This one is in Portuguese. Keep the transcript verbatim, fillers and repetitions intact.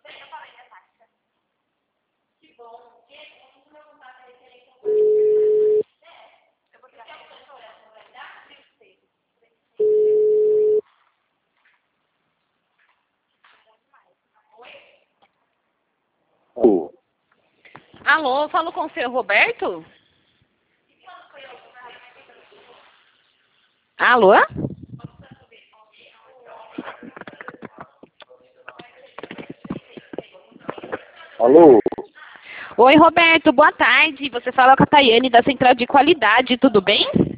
Oh. Alô, falo com o senhor Roberto? Alô? Alô? Oi, Roberto, boa tarde. Você fala com a Tayane da Central de Qualidade, tudo bem?